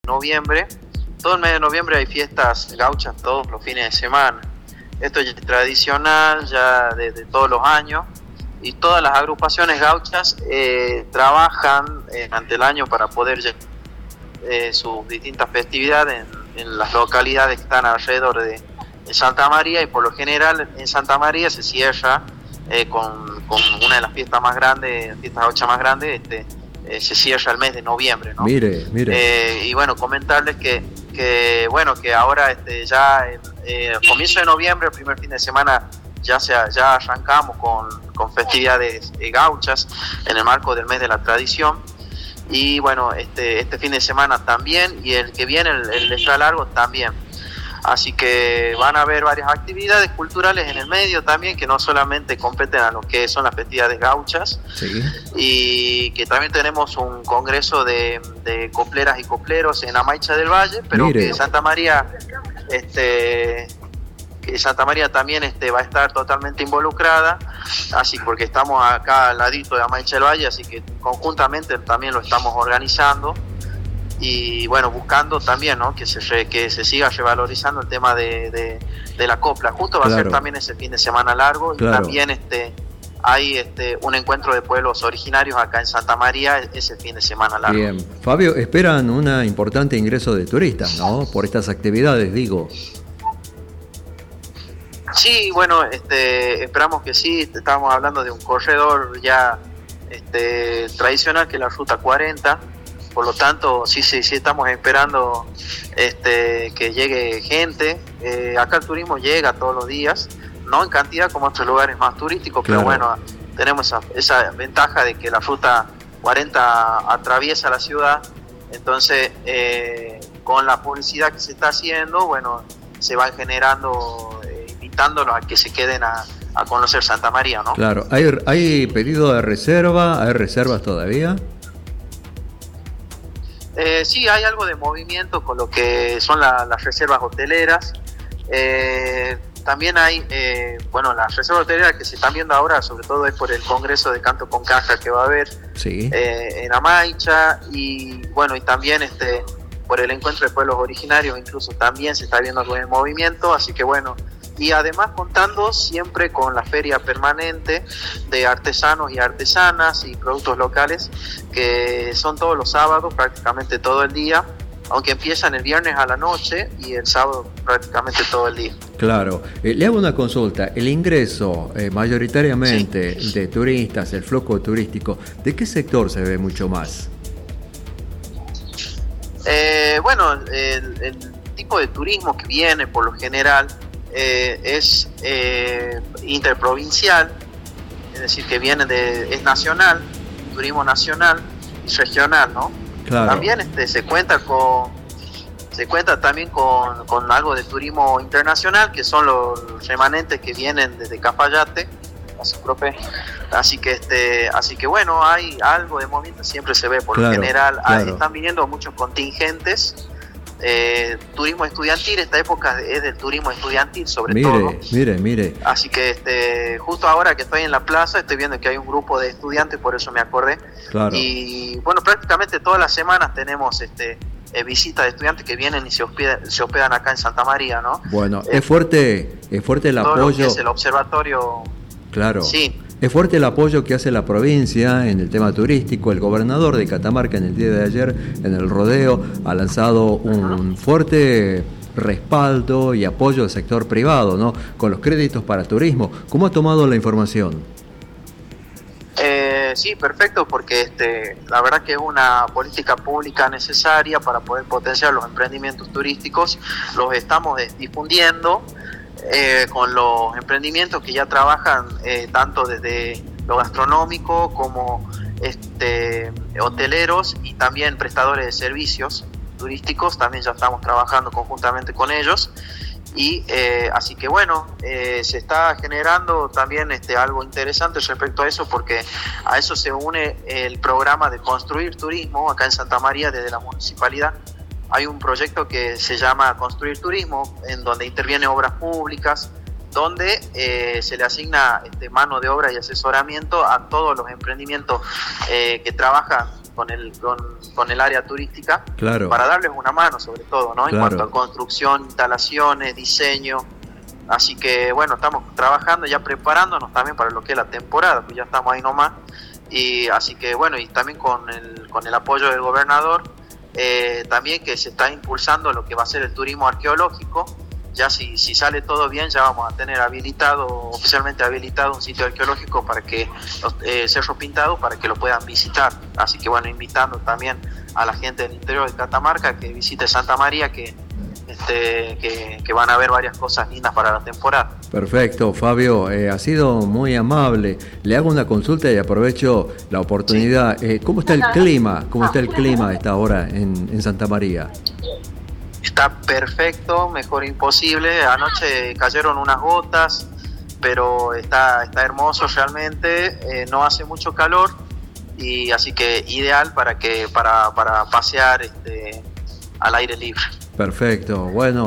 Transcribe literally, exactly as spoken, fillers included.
noviembre. Todo el mes de noviembre hay fiestas gauchas todos los fines de semana. Esto es tradicional ya desde todos los años y todas las agrupaciones gauchas eh, trabajan eh, ante el año para poder llevar eh, sus distintas festividades en, en las localidades que están alrededor de, de Santa María, y por lo general en Santa María se cierra eh, con, con una de las fiestas más grandes, fiestas gauchas más grandes, este, eh, se cierra el mes de noviembre, ¿no? Mire, mire. Eh, y bueno, comentarles que, que bueno, que ahora este, ya el eh, comienzo de noviembre, el primer fin de semana, ya se, ya arrancamos con, con festividades eh, gauchas en el marco del mes de la tradición. Y bueno, este, este fin de semana también, y el que viene, el, el extra largo también. Así que van a haber varias actividades culturales en el medio también, que no solamente competen a lo que son las festividades gauchas, sí. Y que también tenemos un congreso de, de copleras y copleros en Amaicha del Valle, pero Mire. que Santa María, este, que Santa María también este, va a estar totalmente involucrada, así porque estamos acá al ladito de Amaicha del Valle, así que conjuntamente también lo estamos organizando. Y bueno, buscando también, ¿no?, que se re, que se siga revalorizando el tema de, de, de la copla. Justo va claro. a ser también ese fin de semana largo, claro. Y también este hay este un encuentro de pueblos originarios acá en Santa María ese fin de semana largo. Bien, Fabio, esperan un importante ingreso de turistas, ¿no?, por estas actividades, digo. Sí, bueno, este esperamos que sí. Estamos hablando de un corredor ya este tradicional, que es la Ruta cuarenta. Por lo tanto, sí, sí, sí estamos esperando este, que llegue gente. Eh, acá el turismo llega todos los días, no en cantidad como otros lugares más turísticos, claro. Pero bueno, tenemos esa, esa ventaja de que la Ruta cuarenta atraviesa la ciudad. Entonces, eh, con la publicidad que se está haciendo, bueno, se van generando, eh, invitándolos a que se queden a, a conocer Santa María, ¿no? Claro, ¿hay, hay pedido de reserva? ¿Hay reservas todavía? Eh, sí, hay algo de movimiento con lo que son la, las reservas hoteleras. Eh, también hay, eh, bueno, las reservas hoteleras que se están viendo ahora, sobre todo es por el congreso de canto con caja que va a haber sí. eh, en Amaicha, y bueno, y también este por el encuentro de pueblos originarios, incluso también se está viendo algo de movimiento, así que bueno. Y además contando siempre con la feria permanente de artesanos y artesanas y productos locales, que son todos los sábados, prácticamente todo el día, aunque empiezan el viernes a la noche y el sábado prácticamente todo el día. Claro, eh, le hago una consulta. El ingreso eh, mayoritariamente sí. de turistas, el flujo turístico, ¿de qué sector se ve mucho más? Eh, bueno, el, el tipo de turismo que viene por lo general Eh, es eh, interprovincial, es decir, que viene de, es nacional, turismo nacional y regional, ¿no? Claro. También este, se cuenta con, se cuenta también con, con algo de turismo internacional, que son los, los remanentes que vienen desde Cafayate, así, profe. Así que este, así que bueno, hay algo de movimiento, siempre se ve por claro, lo general, claro. Hay, están viniendo muchos contingentes. Eh, turismo estudiantil, esta época es del turismo estudiantil sobre mire, todo. Mire, mire. Así que este, justo ahora que estoy en la plaza estoy viendo que hay un grupo de estudiantes, por eso me acordé. Claro. Y bueno, prácticamente todas las semanas tenemos este eh, visitas de estudiantes que vienen y se hospedan, se hospedan acá en Santa María, ¿no? Bueno, eh, es fuerte, es fuerte el todo apoyo. Lo que es el observatorio. Claro. Sí. Es fuerte el apoyo que hace la provincia en el tema turístico. El gobernador de Catamarca en el día de ayer, en el rodeo, ha lanzado un fuerte respaldo y apoyo al sector privado, ¿no?, con los créditos para turismo. ¿Cómo ha tomado la información? Eh, sí, perfecto, porque este, la verdad que es una política pública necesaria para poder potenciar los emprendimientos turísticos. Los estamos difundiendo. Eh, con los emprendimientos que ya trabajan eh, tanto desde lo gastronómico como este, hoteleros y también prestadores de servicios turísticos, también ya estamos trabajando conjuntamente con ellos. Y eh, así que bueno, eh, se está generando también este, algo interesante respecto a eso, porque a eso se une el programa de Construir Turismo acá en Santa María desde la municipalidad. Hay un proyecto que se llama Construir Turismo, en donde interviene obras públicas, donde eh, se le asigna este, mano de obra y asesoramiento a todos los emprendimientos eh, que trabajan con el con, con el área turística, claro, para darles una mano sobre todo, ¿no? En claro. cuanto a construcción, instalaciones, diseño. Así que bueno, estamos trabajando ya, preparándonos también para lo que es la temporada, pues ya estamos ahí nomás. Y así que bueno, y también con el, con el apoyo del gobernador, eh, también que se está impulsando lo que va a ser el turismo arqueológico. Ya si, si sale todo bien, ya vamos a tener habilitado, oficialmente habilitado un sitio arqueológico para que, eh, Cerro Pintado, para que lo puedan visitar. Así que bueno, invitando también a la gente del interior de Catamarca que visite Santa María, que Este, que, que van a ver varias cosas lindas para la temporada. Perfecto, Fabio, eh, ha sido muy amable. Le hago una consulta y aprovecho la oportunidad. Sí. Eh, ¿Cómo está el clima? ¿Cómo está el clima a esta hora en, en Santa María? Está perfecto, mejor imposible. Anoche cayeron unas gotas, pero está, está hermoso realmente. Eh, no hace mucho calor, y así que ideal para que para, para pasear este, al aire libre. Perfecto, bueno.